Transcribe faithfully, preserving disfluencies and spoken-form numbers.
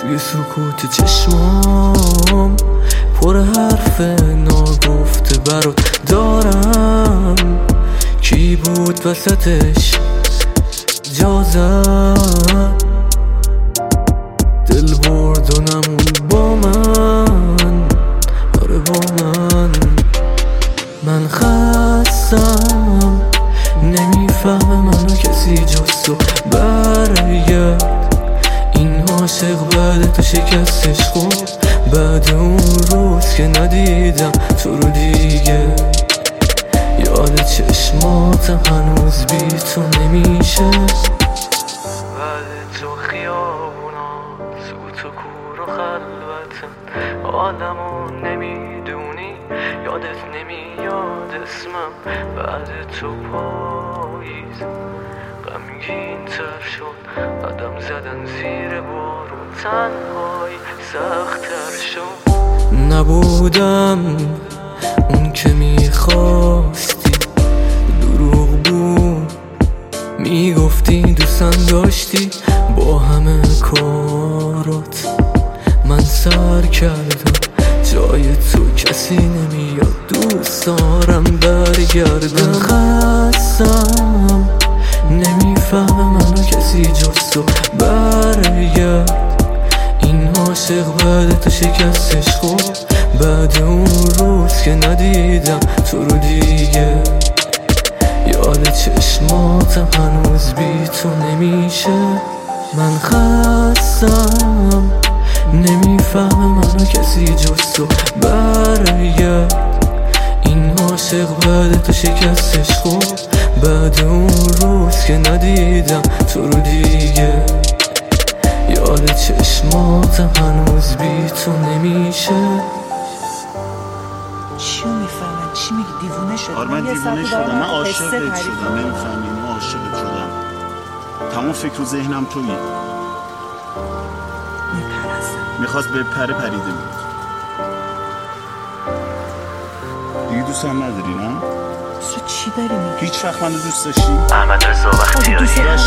توی سکوت چشمام پر حرف ناگفته برات دارم. کی بود وسطش جا زد، دل برد و نموند با من، آره با من. من خستم نمیفهمه منو کسی جز تو. برگرد این عاشق بعد تو شکستش خب، بعد اون روز که ندیدم تو رو دیگه. یاد چشماتم هنوز بی تو نمیشه. بعد تو خیابونا سوت و کور و خلوتم، آدمو نمیدونی یادت نمیاد اسمم. بعد تو پاییز غمگین تر شد، قدم زدن زیر بارون تنهایی سخت تر شد. نبودم اون که میخواستی، دروغ بود میگفتی دوستم داشتی. با همه کارات من سر کردم، جای تو کسی نمیاد، دوست دارم برگردم. خستم نمیفهمه منو کسی جز تو. برگرد این عاشق بعد تو شکستش خب، بعد اون روز که ندیدم تو رو دیگه. یاد چشماتم هنوز بی تو نمیشه. من خستم نمیفهمه منو کسی جز تو. برگرد این عاشق بعد تو شکستش خب، بعد اون روز که ندیدم تو رو دیگه. یاد چشماتم هنوز بی تو نمیشه. چی میفهمن؟ چی میگی؟ دیوونه شدم؟ آره من دیوونه شدم، من عاشقت شدم، نمیفهمی؟ من عاشقت شدم، تمام فکر و ذهنم تویی. میپرستم میخواست به پره پریده بود دیگه. دوست هم نداری نه؟ تو چی داری میگی؟ هیچ وقت منو دوست داشتی؟ احمد رضا وقتیاری